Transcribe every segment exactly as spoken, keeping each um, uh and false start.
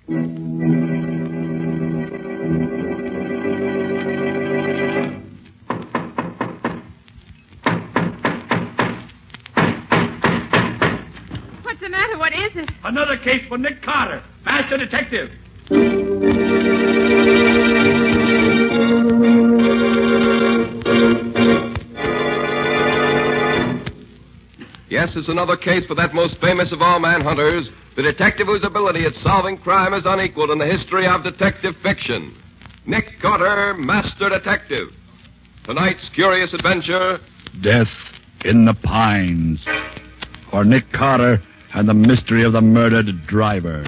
What's the matter? What is it? Another case for Nick Carter, master detective. Yes, it's another case for that most famous of all manhunters, the detective whose ability at solving crime is unequaled in the history of detective fiction. Nick Carter, Master Detective. Tonight's curious adventure... Death in the Pines. For Nick Carter and the mystery of the murdered driver.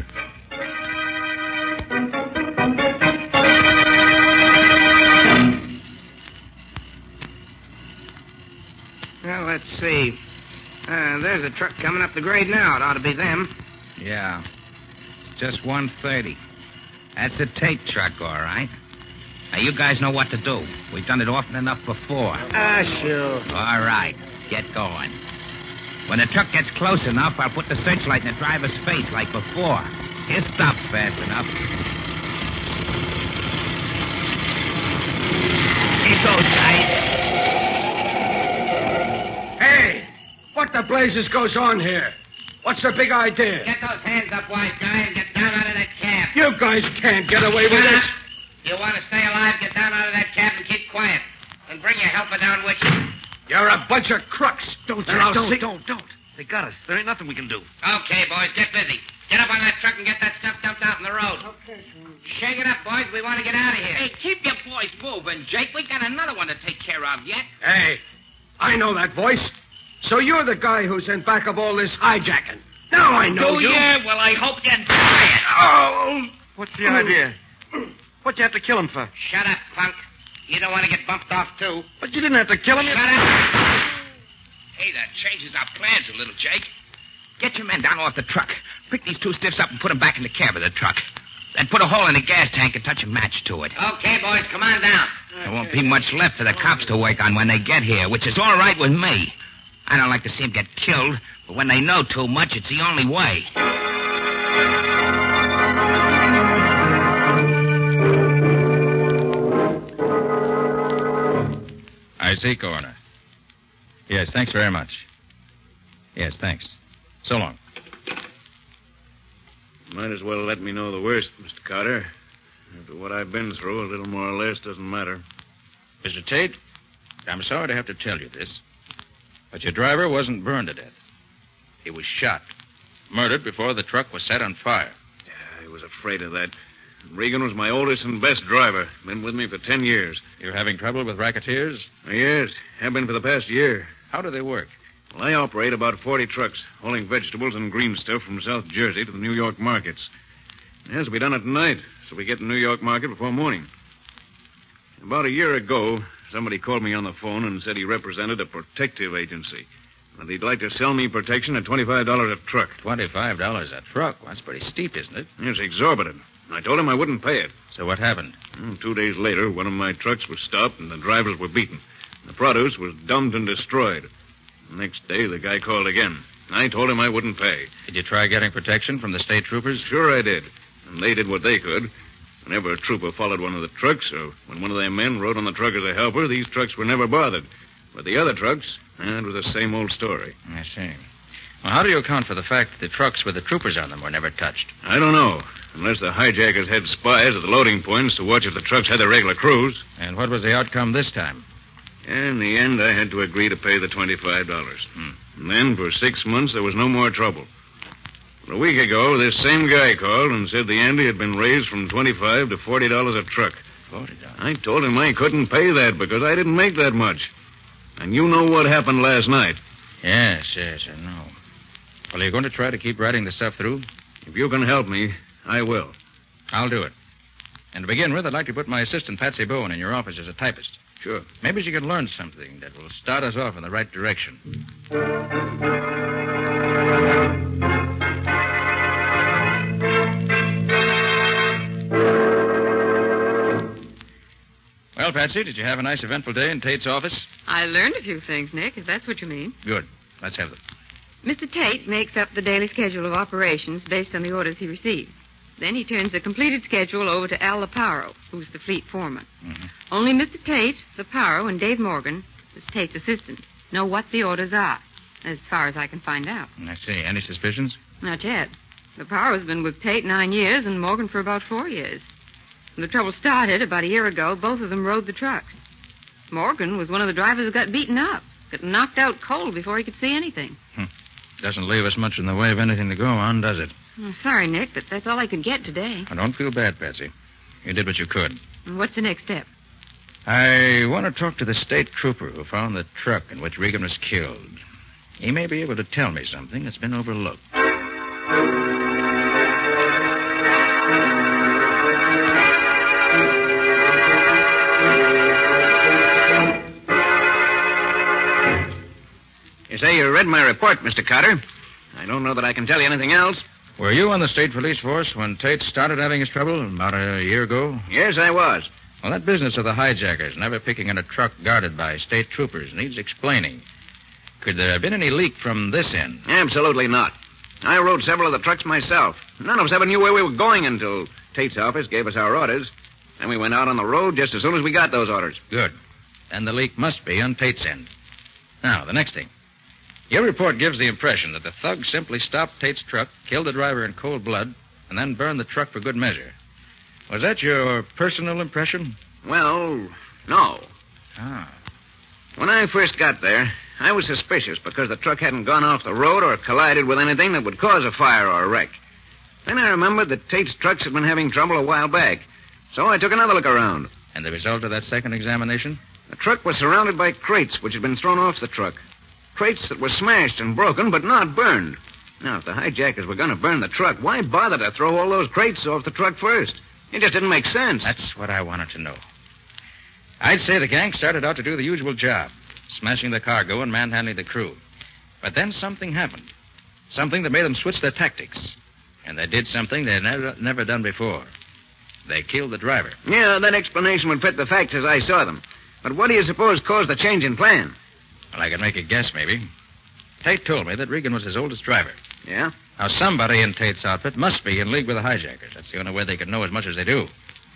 Well, let's see. Uh, there's a truck coming up the grade now. It ought to be them. Yeah. Just one thirty. That's a Tate truck, all right. Now, you guys know what to do. We've done it often enough before. Ah, sure. All right. Get going. When the truck gets close enough, I'll put the searchlight in the driver's face like before. He'll stop fast enough. Here goes, guys. Hey, what the blazes goes on here? What's the big idea? Get those hands up, wise guy, and get down out of that cab. You guys can't get away with Shut this. up. You want to stay alive, get down out of that cab and keep quiet. And bring your helper down with you. You're a bunch of crooks. Don't Uh, I'll don't, see... don't, don't. They got us. There ain't nothing we can do. Okay, boys, get busy. Get up on that truck and get that stuff dumped out in the road. Okay, sir. Shake it up, boys. We want to get out of here. Hey, keep your boys moving, Jake. We got another one to take care of yet. Hey, I know that voice. So you're the guy who's in back of all this hijacking. Now I know Do you. you? Well, I hope you try it. Oh! What's the idea? What'd you have to kill him for? Shut up, punk. You don't want to get bumped off, too. But you didn't have to kill him. Shut up. Hey, that changes our plans a little, Jake. Get your men down off the truck. Pick these two stiffs up and put them back in the cab of the truck. Then put a hole in the gas tank and touch a match to it. Okay, boys, come on down. There won't be much left for the cops to work on when they get here, which is all right with me. I don't like to see them get killed, but when they know too much, it's the only way. I see, Coroner. Yes, thanks very much. Yes, thanks. So long. Might as well let me know the worst, Mister Carter. After what I've been through, a little more or less doesn't matter. Mister Tate, I'm sorry to have to tell you this, but your driver wasn't burned to death. He was shot. Murdered before the truck was set on fire. Yeah, I was afraid of that. Regan was my oldest and best driver. Been with me for ten years. You're having trouble with racketeers? Yes, have been for the past year. How do they work? Well, I operate about forty trucks, hauling vegetables and green stuff from South Jersey to the New York markets. It has to be done at night, so we get to the New York market before morning. About a year ago, somebody called me on the phone and said he represented a protective agency. And he'd like to sell me protection at twenty-five dollars a truck. twenty-five dollars a truck? Well, that's pretty steep, isn't it? It's exorbitant. I told him I wouldn't pay it. So what happened? Well, two days later, one of my trucks was stopped and the drivers were beaten. The produce was dumped and destroyed. The next day, the guy called again. I told him I wouldn't pay. Did you try getting protection from the state troopers? Sure I did. And they did what they could. Whenever a trooper followed one of the trucks, or when one of their men rode on the truck as a helper, these trucks were never bothered. But the other trucks, eh, it was the same old story. I see. Well, how do you account for the fact that the trucks with the troopers on them were never touched? I don't know. Unless the hijackers had spies at the loading points to watch if the trucks had their regular crews. And what was the outcome this time? In the end, I had to agree to pay the twenty-five dollars. Hmm. And then, for six months, there was no more trouble. But a week ago, this same guy called and said the ante had been raised from twenty-five to forty dollars a truck. Forty dollars? I told him I couldn't pay that because I didn't make that much. And you know what happened last night. Yes, yes, I know. Well, are you going to try to keep writing the stuff through? If you can help me, I will. I'll do it. And to begin with, I'd like to put my assistant, Patsy Bowen, in your office as a typist. Sure. Maybe she can learn something that will start us off in the right direction. Well, Patsy, did you have a nice eventful day in Tate's office? I learned a few things, Nick, if that's what you mean. Good. Let's have them. Mister Tate makes up the daily schedule of operations based on the orders he receives. Then he turns the completed schedule over to Al Leparo, who's the fleet foreman. Mhm. Only Mister Tate, Leparo, and Dave Morgan, who's Tate's assistant, know what the orders are, as far as I can find out. I see. Any suspicions? Not yet. Leparo's been with Tate nine years and Morgan for about four years. When the trouble started about a year ago, both of them rode the trucks. Morgan was one of the drivers who got beaten up, got knocked out cold before he could see anything. Hmm. Doesn't leave us much in the way of anything to go on, does it? Oh, sorry, Nick, but that's all I could get today. I don't feel bad, Patsy. You did what you could. And what's the next step? I want to talk to the state trooper who found the truck in which Regan was killed. He may be able to tell me something that's been overlooked. You say you read my report, Mister Carter. I don't know that I can tell you anything else. Were you on the state police force when Tate started having his trouble about a year ago? Yes, I was. Well, that business of the hijackers never picking in a truck guarded by state troopers needs explaining. Could there have been any leak from this end? Absolutely not. I rode several of the trucks myself. None of us ever knew where we were going until Tate's office gave us our orders. And we went out on the road just as soon as we got those orders. Good. Then the leak must be on Tate's end. Now, the next thing. Your report gives the impression that the thugs simply stopped Tate's truck, killed the driver in cold blood, and then burned the truck for good measure. Was that your personal impression? Well, no. Ah. When I first got there, I was suspicious because the truck hadn't gone off the road or collided with anything that would cause a fire or a wreck. Then I remembered that Tate's trucks had been having trouble a while back, so I took another look around. And the result of that second examination? The truck was surrounded by crates which had been thrown off the truck. Crates that were smashed and broken, but not burned. Now, if the hijackers were going to burn the truck, why bother to throw all those crates off the truck first? It just didn't make sense. That's what I wanted to know. I'd say the gang started out to do the usual job, smashing the cargo and manhandling the crew. But then something happened. Something that made them switch their tactics. And they did something they had never, never done before. They killed the driver. Yeah, that explanation would fit the facts as I saw them. But what do you suppose caused the change in plan? Well, I could make a guess, maybe. Tate told me that Regan was his oldest driver. Yeah? Now, somebody in Tate's outfit must be in league with the hijackers. That's the only way they could know as much as they do.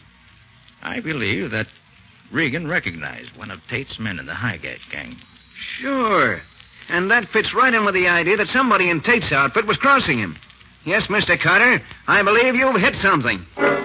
I believe that Regan recognized one of Tate's men in the hijack gang. Sure. And that fits right in with the idea that somebody in Tate's outfit was crossing him. Yes, Mister Carter, I believe you've hit something.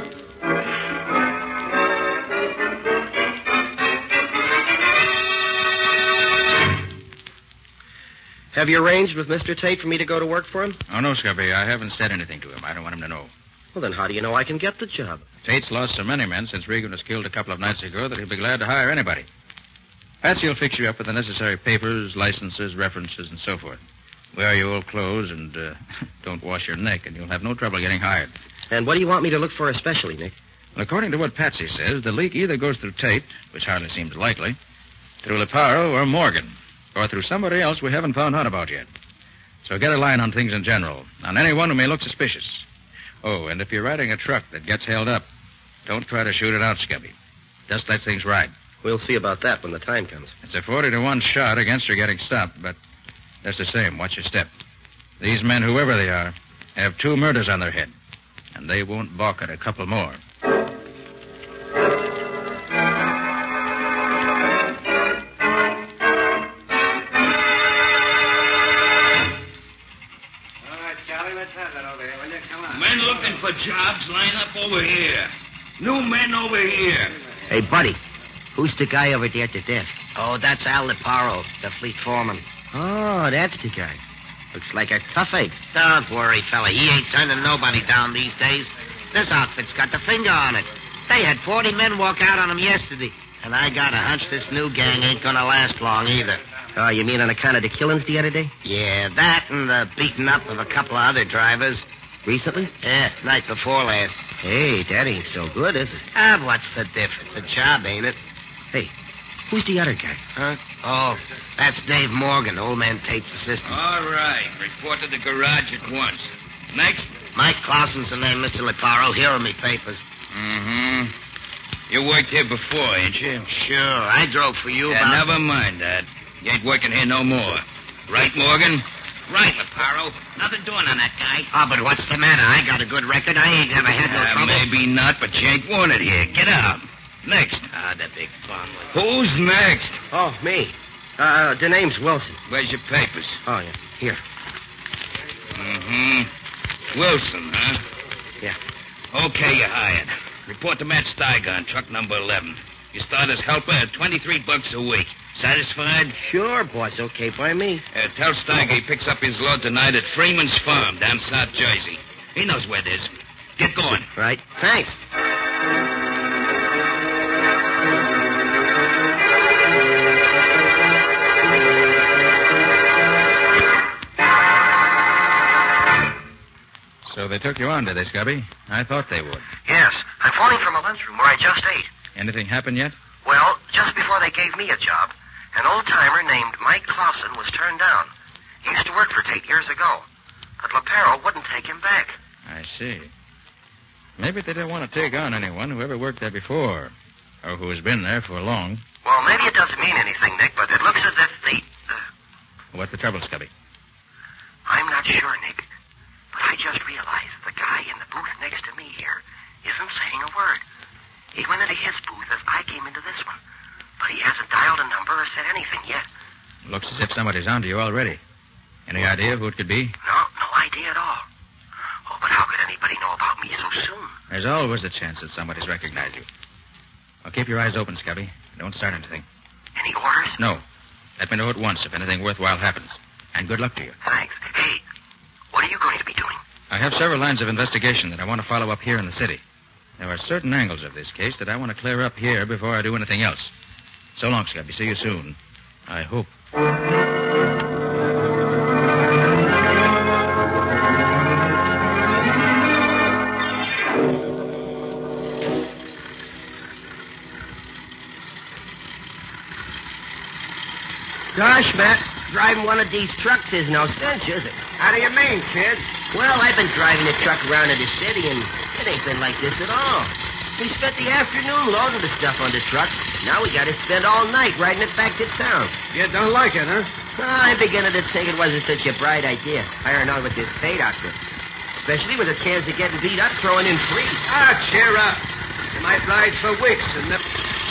Have you arranged with Mister Tate for me to go to work for him? Oh, no, Scubby. I haven't said anything to him. I don't want him to know. Well, then how do you know I can get the job? Tate's lost so many men since Regan was killed a couple of nights ago that he'll be glad to hire anybody. Patsy will fix you up with the necessary papers, licenses, references, and so forth. Wear your old clothes and uh, don't wash your neck, and you'll have no trouble getting hired. And what do you want me to look for especially, Nick? Well, according to what Patsy says, the leak either goes through Tate, which hardly seems likely, through Leparo or Morgan, or through somebody else we haven't found out about yet. So get a line on things in general, on anyone who may look suspicious. Oh, and if you're riding a truck that gets held up, don't try to shoot it out, Scubby. Just let things ride. We'll see about that when the time comes. It's a forty to one shot against her getting stopped, but just the same, watch your step. These men, whoever they are, have two murders on their head, and they won't balk at a couple more. Men looking for jobs, line up over here. New men over here. Hey, buddy, who's the guy over there at the desk? Oh, that's Al Leparo, the fleet foreman. Oh, that's the guy. Looks like a toughache. Don't worry, fella. He ain't turning nobody down these days. This outfit's got the finger on it. They had forty men walk out on him yesterday. And I got a hunch this new gang ain't gonna last long either. Oh, you mean on account of the killings the other day? Yeah, that and the beating up of a couple of other drivers. Recently? Yeah, night before last. Hey, that ain't so good, is it? Ah, what's the difference? A job, ain't it? Hey, who's the other guy? Huh? Oh, that's Dave Morgan, old man Tate's assistant. All right. Report to the garage at once. Next? Mike Clausen's the name, Mister Leparo. Here are me papers. Mm-hmm. You worked here before, ain't you? Sure. I drove for you Yeah, about... never mind that. You ain't working here no more. Right, Morgan? Right, Leparo. Nothing doing on that guy. Oh, but what's the matter? I got a good record. I ain't never had no Uh, trouble. maybe not, but you ain't wanted here. Get out. Next. Ah, the big bum. Who's next? Oh, me. Uh, the name's Wilson. Where's your papers? Oh, yeah. Here. Mm-hmm. Wilson, huh? Yeah. Okay, you're hired. Report to Matt Steiger on truck number eleven. You start as helper at twenty-three bucks a week. Satisfied? Sure, boss. Okay by me. Uh, tell Steiger he picks up his load tonight at Freeman's Farm down South Jersey. He knows where it is. Get going. Right. Thanks. So they took you on, did they, Scubby? I thought they would. Yes. I'm phoning from a lunchroom where I just ate. Anything happened yet? Well, just before they gave me a job, an old-timer named Mike Clausen was turned down. He used to work for Tate years ago. But Leparo wouldn't take him back. I see. Maybe they didn't want to take on anyone who ever worked there before, or who has been there for long. Well, maybe it doesn't mean anything, Nick, but it looks as if the... Uh, What's the trouble, Scubby? I'm not sure, Nick. But I just realized the guy in the booth next to me here isn't saying a word. He went into his booth as I came into this one. But he hasn't dialed a number or said anything yet. Looks as if somebody's onto you already. Any idea of who it could be? No, no idea at all. Oh, but how could anybody know about me so soon? There's always a chance that somebody's recognized you. Well, keep your eyes open, Scubby. Don't start anything. Any orders? No. Let me know at once if anything worthwhile happens. And good luck to you. Thanks. Hey, what are you going to be doing? I have several lines of investigation that I want to follow up here in the city. There are certain angles of this case that I want to clear up here before I do anything else. So long, Scubby. See you soon. I hope. Gosh, Matt, driving one of these trucks is no sense, is it? How do you mean, kid? Well, I've been driving the truck around in the city, and it ain't been like this at all. We spent the afternoon loading the stuff on the truck. Now we got to spend all night riding it back to town. You don't like it, huh? I'm beginning to think it wasn't such a bright idea, hiring on with this Tate outfit. Especially with a chance of getting beat up throwing in free. Ah, cheer up. You might ride for weeks and never...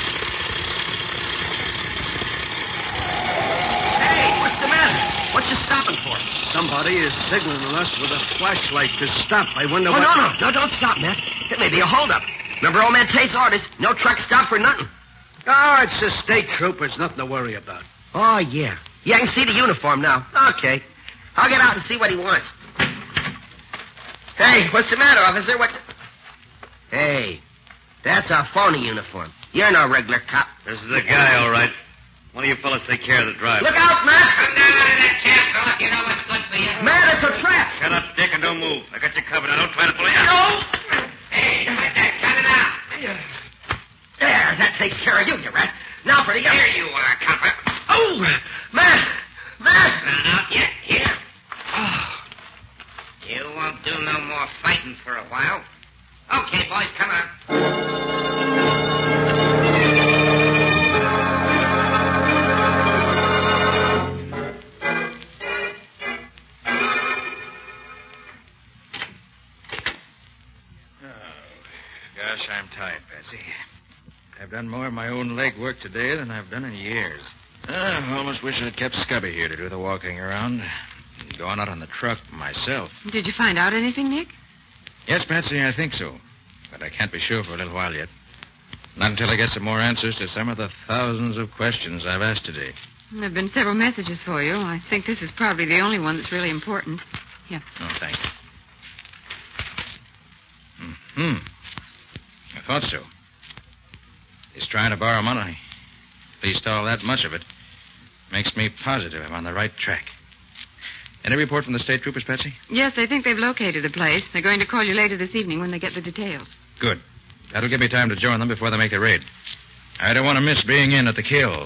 What's the matter? What you stopping for? Somebody is signaling us with a flashlight to stop. I wonder Oh, what... no, no, no, don't stop, Matt. It may be a holdup. Remember old man Tate's orders? No truck stop for nothing. Oh, it's the state troopers. Nothing to worry about. Oh, yeah. Yeah, I can see the uniform now. Okay. I'll get out and see what he wants. Hey, what's the matter, officer? What... Hey, that's a phony uniform. You're no regular cop. This is the guy, all right. One of you fellas take care of the driver. Look out, Matt! Come down out of that cab, fella. You know what's good for you. Matt, it's a trap. Shut up, Dick, and don't move. I got you covered. Now, don't try to pull it out. No! Hey, like that. Cut it out. There, that takes care of you, you rat. Now for the other. Here you are, copper. Oh, Matt! Matt! Not yet. Here. Oh. You won't do no more fighting for a while. Okay, boys, come on. Gosh, I'm tired, Patsy. I've done more of my own leg work today than I've done in years. I almost wish I'd kept Scubby here to do the walking around. And gone out on the truck myself. Did you find out anything, Nick? Yes, Patsy, I think so. But I can't be sure for a little while yet. Not until I get some more answers to some of the thousands of questions I've asked today. There have been several messages for you. I think this is probably the only one that's really important. Here. Oh, thanks. Hmm. I thought so. He's trying to borrow money. At least all that much of it. Makes me positive I'm on the right track. Any report from the state troopers, Patsy? Yes, they think they've located the place. They're going to call you later this evening when they get the details. Good. That'll give me time to join them before they make the raid. I don't want to miss being in at the kill.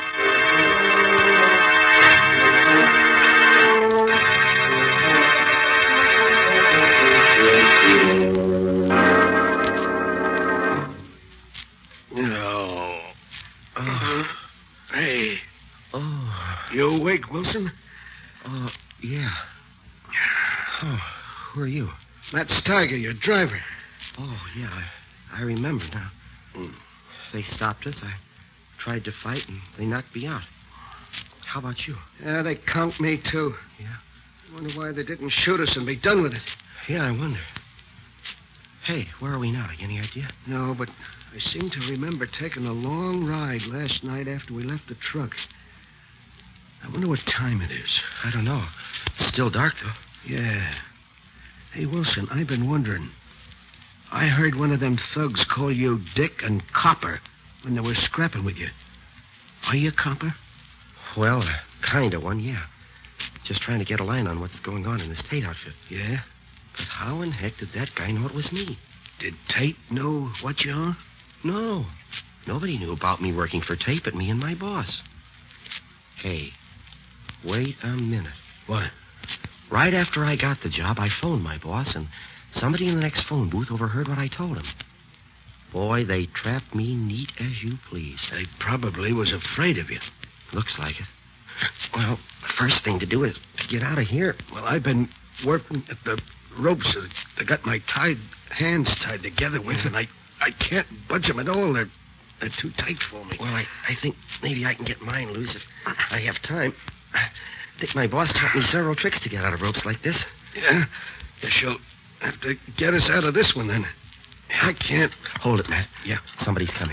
No. Uh, hey. Oh. You awake, Wilson? Oh, Yeah. Oh, who are you? Matt Steiger, your driver. Oh, yeah, I, I remember now. Mm. They stopped us. I tried to fight, and they knocked me out. How about you? Yeah, they conked me, too. Yeah? I wonder why they didn't shoot us and be done with it. Yeah, I wonder. Hey, where are we now? Any idea? No, but I seem to remember taking a long ride last night after we left the truck. I wonder what time it is. I don't know. It's still dark, though. Yeah. Hey, Wilson, I've been wondering. I heard one of them thugs call you Dick and Copper when they were scrapping with you. Are you a copper? Well, uh, kind of one, yeah. Just trying to get a line on what's going on in this Tate outfit. Yeah? But how in heck did that guy know it was me? Did Tate know what you are? No. Nobody knew about me working for Tate but me and my boss. Hey, wait a minute. What? Right after I got the job, I phoned my boss, and somebody in the next phone booth overheard what I told him. Boy, they trapped me neat as you please. They probably was afraid of you. Looks like it. Well, the first thing to do is to get out of here. Well, I've been working at the ropes that they got my tied hands tied together with, and I, I can't budge them at all. They're, they're too tight for me. Well, I, I think maybe I can get mine loose if I have time. I think my boss taught me several tricks to get out of ropes like this. Yeah? Guess she'll have to get us out of this one, then. I can't. Hold it, Matt. Yeah, somebody's coming.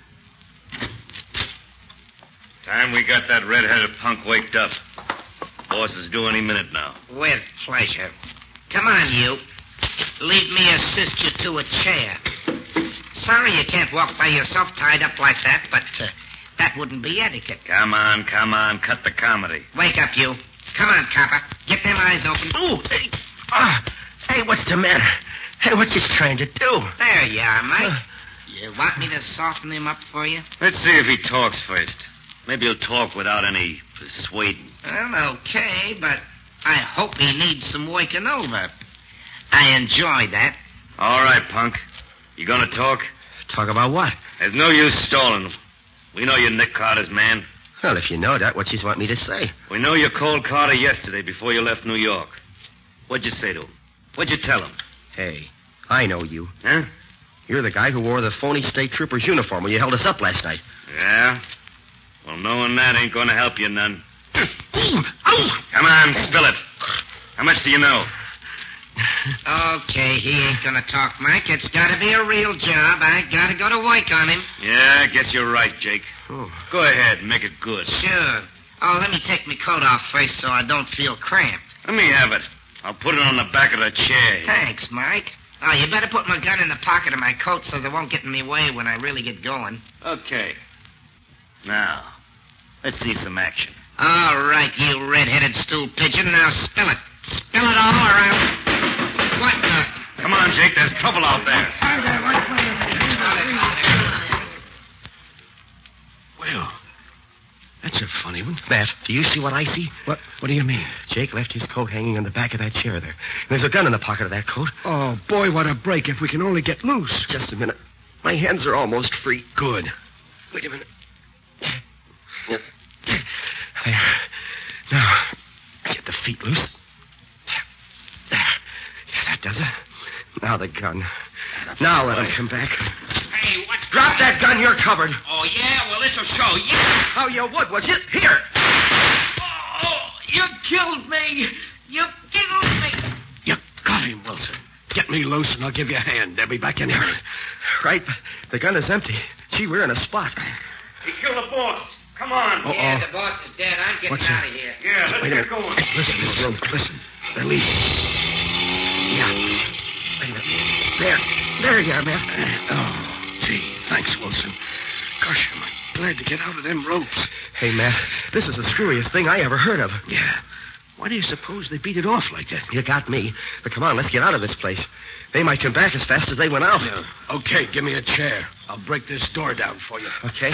Time we got that red-headed punk waked up. Boss is due any minute now. With pleasure. Come on, you. Leave me assist you to a chair. Sorry you can't walk by yourself tied up like that, but uh, that wouldn't be etiquette. Come on, come on. Cut the comedy. Wake up, you. Come on, copper. Get them eyes open. Ooh, hey. Ah, hey, what's the matter? Hey, what you trying to do? There you are, Mike. Uh, you want me to soften him up for you? Let's see if he talks first. Maybe he'll talk without any persuading. Well, okay, but I hope he needs some waking over. I enjoy that. All right, punk. You gonna talk? Talk about what? There's no use stalling. We know you're Nick Carter's man. Well, if you know that, what you want me to say? We know you called Carter yesterday before you left New York. What'd you say to him? What'd you tell him? Hey, I know you. Huh? You're the guy who wore the phony state trooper's uniform when you held us up last night. Yeah? Well, knowing that ain't gonna help you none. Come on, spill it. How much do you know? Okay, he ain't gonna talk, Mike. It's gotta be a real job. I gotta go to work on him. Yeah, I guess you're right, Jake. Oh. Go ahead, make it good. Sure. Oh, let me take my coat off first so I don't feel cramped. Let me have it. I'll put it on the back of the chair. Thanks, Mike. Oh, you better put my gun in the pocket of my coat so it won't get in my way when I really get going. Okay. Now, let's see some action. All right, you red-headed stool pigeon. Now spill it. Spill it all around. What the... Come on, Jake. There's trouble out there. Well, that's a funny one. Matt, do you see what I see? What What do you mean? Jake left his coat hanging on the back of that chair there. There's a gun in the pocket of that coat. Oh, boy, what a break if we can only get loose. Just a minute. My hands are almost free. Good. Wait a minute. There. Now, get the feet loose. There. Yeah, that does it. Now the gun. Now let him come back. Hey, what's... Drop that gun. You're covered. Oh, yeah? Well, this'll show. Yeah. Oh, you would, would you? Here. Oh, you killed me. You killed me. You got him, Wilson. Get me loose and I'll give you a hand. They'll be back in here. Right, but the gun is empty. Gee, we're in a spot. He killed the boss. Come on. Uh-oh. Yeah, the boss is dead. I'm getting What's out that? of here. Yeah, let's Wait a get minute. going. Listen, Miss Rose, listen. They're leaving. Yeah. Wait a minute. There. There you are, Matt. Oh, gee. Thanks, Wilson. Gosh, am I glad to get out of them ropes. Hey, Matt, this is the screwiest thing I ever heard of. Yeah. Why do you suppose they beat it off like that? You got me. But come on, let's get out of this place. They might come back as fast as they went out. Yeah. Okay, give me a chair. I'll break this door down for you. Okay.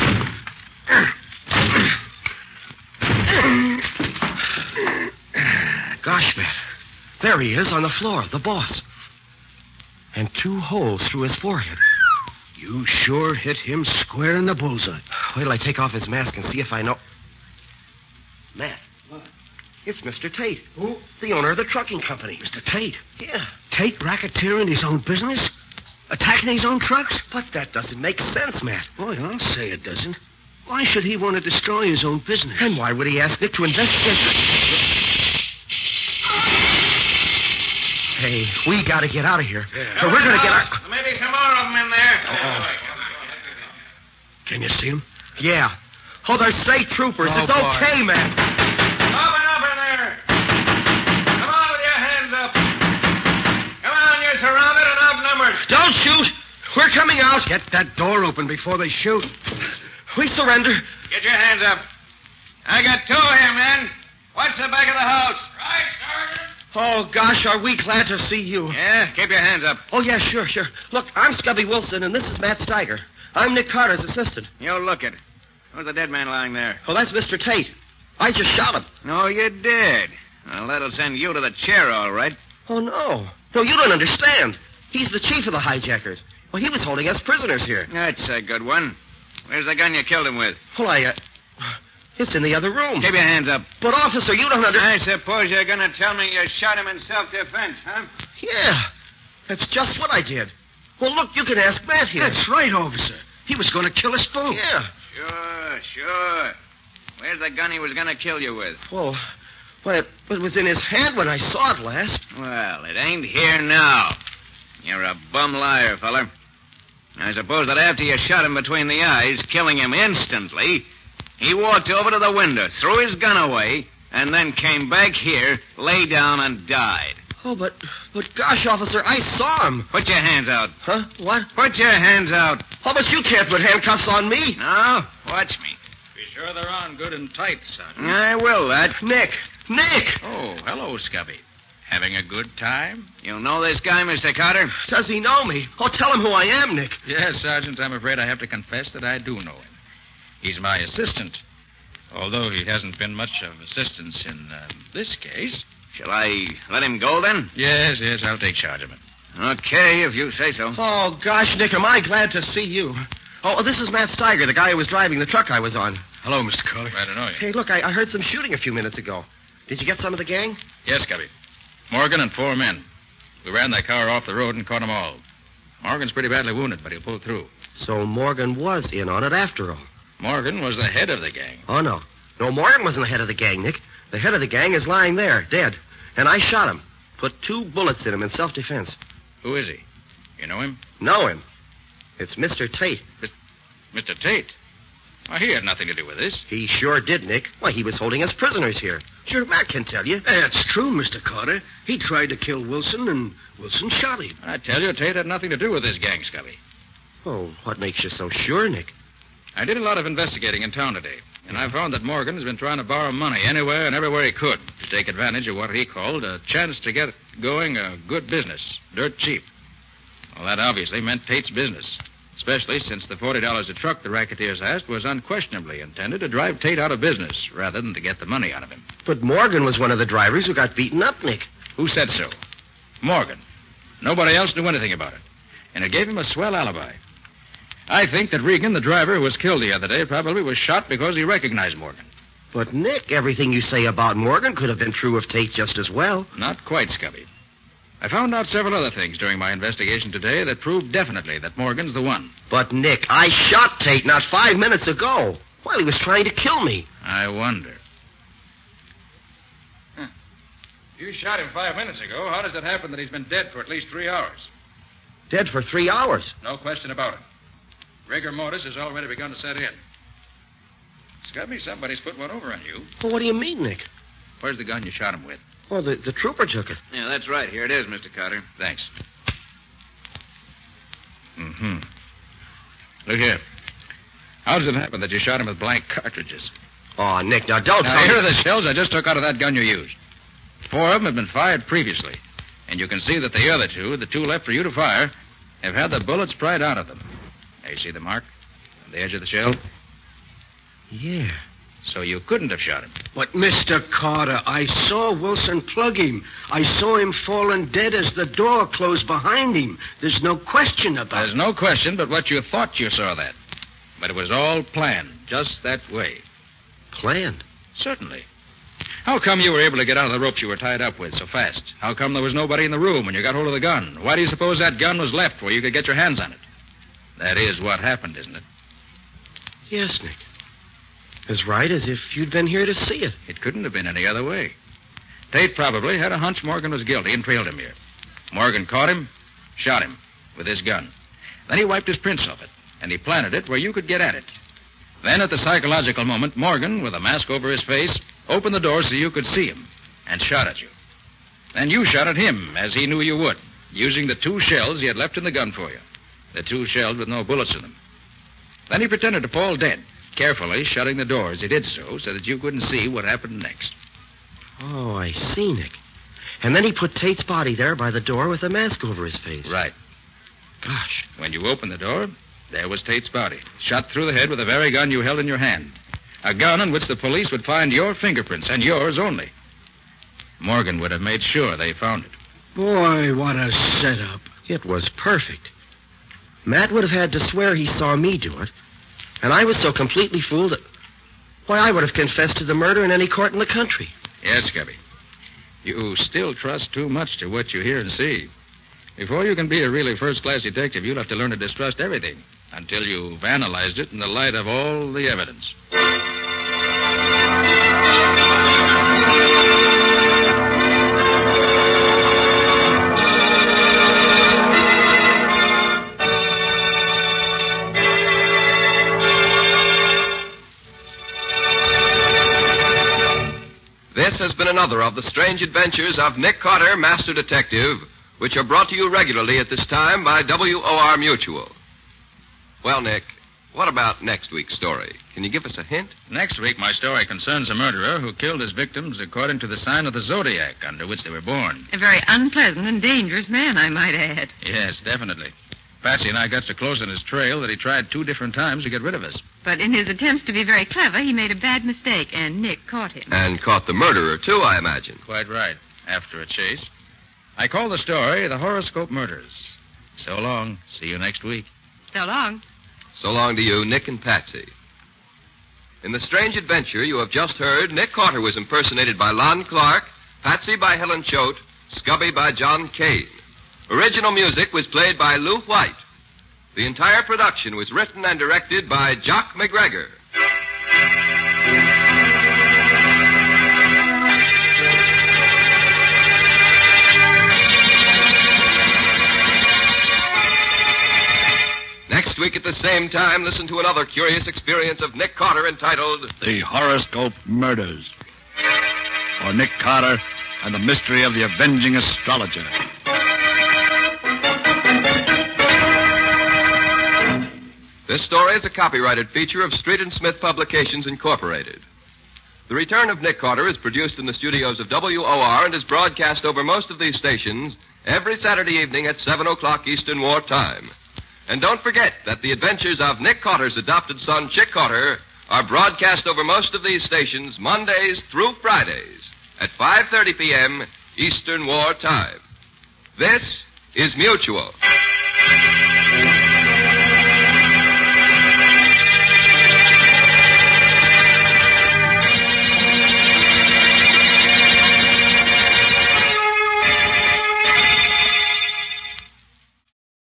Gosh, Matt. There he is on the floor, the boss. And two holes through his forehead. You sure hit him square in the bullseye. Wait till I take off his mask and see if I know... Matt. What? It's Mister Tate. Who? The owner of the trucking company. Mister Tate? Yeah. Tate racketeering his own business? Attacking his own trucks? But that doesn't make sense, Matt. Boy, I'll say it doesn't. Why should he want to destroy his own business? And why would he ask Nick to investigate? Hey, we got to get out of here. Yeah. Or we're going to get out. There may be some more of them in there. Oh. Can you see him? Yeah. Oh, they're state troopers. Oh, it's boy. okay, man. Open up in there. Come on with your hands up. Come on, you're surrounded and outnumbered. Don't shoot. We're coming out. Get that door open before they shoot. We surrender. Get your hands up. I got two here, men. Watch the back of the house. Right, Sergeant. Oh, gosh, are we glad to see you. Yeah, keep your hands up. Oh, yeah, sure, sure. Look, I'm Scubby Wilson, and this is Matt Steiger. I'm Nick Carter's assistant. You look it. Who's the dead man lying there? Oh, that's Mister Tate. I just shot him. No, you did. Well, that'll send you to the chair, all right. Oh, no. No, you don't understand. He's the chief of the hijackers. Well, he was holding us prisoners here. That's a good one. Where's the gun you killed him with? Well, I, uh... It's in the other room. Keep your hands up. But, officer, you don't understand. I suppose you're going to tell me you shot him in self-defense, huh? Yeah. That's just what I did. Well, look, you can ask Matt here. That's right, officer. He was going to kill us both. Yeah. Sure, sure. Where's the gun he was going to kill you with? Well, well, it, it was in his hand when I saw it last. Well, it ain't here now. You're a bum liar, feller. I suppose that after you shot him between the eyes, killing him instantly, he walked over to the window, threw his gun away, and then came back here, lay down, and died. Oh, but, but gosh, officer, I saw him. Put your hands out. Huh? What? Put your hands out. Oh, but you can't put handcuffs on me. No? Watch me. Be sure they're on good and tight, Sergeant. I will, that. Nick. Nick! Oh, hello, Scubby. Having a good time? You know this guy, Mister Carter? Does he know me? Oh, tell him who I am, Nick. Yes, Sergeant, I'm afraid I have to confess that I do know him. He's my assistant, although he hasn't been much of assistance in uh, this case. Shall I let him go, then? Yes, yes, I'll take charge of him. Okay, if you say so. Oh, gosh, Nick, am I glad to see you. Oh, this is Matt Steiger, the guy who was driving the truck I was on. Hello, Mister Carter. I don't know you. Hey, look, I, I heard some shooting a few minutes ago. Did you get some of the gang? Yes, Scubby. Morgan and four men. We ran that car off the road and caught them all. Morgan's pretty badly wounded, but he'll pull through. So Morgan was in on it after all. Morgan was the head of the gang. Oh, no. No, Morgan wasn't the head of the gang, Nick. The head of the gang is lying there, dead. And I shot him. Put two bullets in him in self-defense. Who is he? You know him? Know him. It's Mister Tate. Mister Tate? Why, he had nothing to do with this. He sure did, Nick. Why, he was holding us prisoners here. Sure, Matt can tell you. That's true, Mister Carter. He tried to kill Wilson, and Wilson shot him. I tell you, Tate had nothing to do with this gang, Scubby. Oh, what makes you so sure, Nick? I did a lot of investigating in town today, and I found that Morgan has been trying to borrow money anywhere and everywhere he could to take advantage of what he called a chance to get going a good business, dirt cheap. Well, that obviously meant Tate's business, especially since the forty dollars a truck the racketeers asked was unquestionably intended to drive Tate out of business rather than to get the money out of him. But Morgan was one of the drivers who got beaten up, Nick. Who said so? Morgan. Nobody else knew anything about it, and it gave him a swell alibi. I think that Regan, the driver who was killed the other day, probably was shot because he recognized Morgan. But, Nick, everything you say about Morgan could have been true of Tate just as well. Not quite, Scubby. I found out several other things during my investigation today that proved definitely that Morgan's the one. But, Nick, I shot Tate not five minutes ago while he was trying to kill me. I wonder. Huh. You shot him five minutes ago. How does it happen that he's been dead for at least three hours? Dead for three hours? No question about it. Rigor mortis has already begun to set in. Scubby, somebody's put one over on you. Well, what do you mean, Nick? Where's the gun you shot him with? Well, the, the trooper took it. Yeah, that's right. Here it is, Mister Carter. Thanks. Mm-hmm. Look here. How does it happen that you shot him with blank cartridges? Oh, Nick, now don't now, tell here me... are the shells I just took out of that gun you used. Four of them have been fired previously. And you can see that the other two, the two left for you to fire, have had the bullets pried out of them. Now, you see the mark on the edge of the shell? Yeah. So you couldn't have shot him. But, Mister Carter, I saw Wilson plug him. I saw him falling dead as the door closed behind him. There's no question about There's it. no question but what you thought you saw that. But it was all planned, just that way. Planned? Certainly. How come you were able to get out of the ropes you were tied up with so fast? How come there was nobody in the room when you got hold of the gun? Why do you suppose that gun was left where you could get your hands on it? That is what happened, isn't it? Yes, Nick. As right as if you'd been here to see it. It couldn't have been any other way. Tate probably had a hunch Morgan was guilty and trailed him here. Morgan caught him, shot him with his gun. Then he wiped his prints off it, and he planted it where you could get at it. Then, at the psychological moment, Morgan, with a mask over his face, opened the door so you could see him and shot at you. Then you shot at him, as he knew you would, using the two shells he had left in the gun for you. The two shells with no bullets in them. Then he pretended to fall dead, carefully shutting the door as he did so, so that you couldn't see what happened next. Oh, I see, Nick. And then he put Tate's body there by the door with a mask over his face. Right. Gosh. When you opened the door, there was Tate's body, shot through the head with the very gun you held in your hand. A gun on which the police would find your fingerprints, and yours only. Morgan would have made sure they found it. Boy, what a setup. It was perfect. Matt would have had to swear he saw me do it. And I was so completely fooled that... Why, I would have confessed to the murder in any court in the country. Yes, Scubby. You still trust too much to what you hear and see. Before you can be a really first-class detective, you'll have to learn to distrust everything until you've analyzed it in the light of all the evidence. This has been another of the strange adventures of Nick Carter, Master Detective, which are brought to you regularly at this time by W O R Mutual. Well, Nick, what about next week's story? Can you give us a hint? Next week, my story concerns a murderer who killed his victims according to the sign of the zodiac under which they were born. A very unpleasant and dangerous man, I might add. Yes, definitely. Patsy and I got so close on his trail that he tried two different times to get rid of us. But in his attempts to be very clever, he made a bad mistake, and Nick caught him. And caught the murderer, too, I imagine. Quite right. After a chase. I call the story The Horoscope Murders. So long. See you next week. So long. So long to you, Nick and Patsy. In the strange adventure you have just heard, Nick Carter was impersonated by Lon Clark, Patsy by Helen Choate, Scubby by John Kane. Original music was played by Lou White. The entire production was written and directed by Jock McGregor. Next week at the same time, listen to another curious experience of Nick Carter entitled The Horoscope Murders. Or Nick Carter and the Mystery of the Avenging Astrologer. This story is a copyrighted feature of Street and Smith Publications, Incorporated. The Return of Nick Carter is produced in the studios of W O R and is broadcast over most of these stations every Saturday evening at seven o'clock Eastern War Time. And don't forget that the adventures of Nick Carter's adopted son, Chick Carter, are broadcast over most of these stations Mondays through Fridays at five thirty p.m. Eastern War Time. This is Mutual.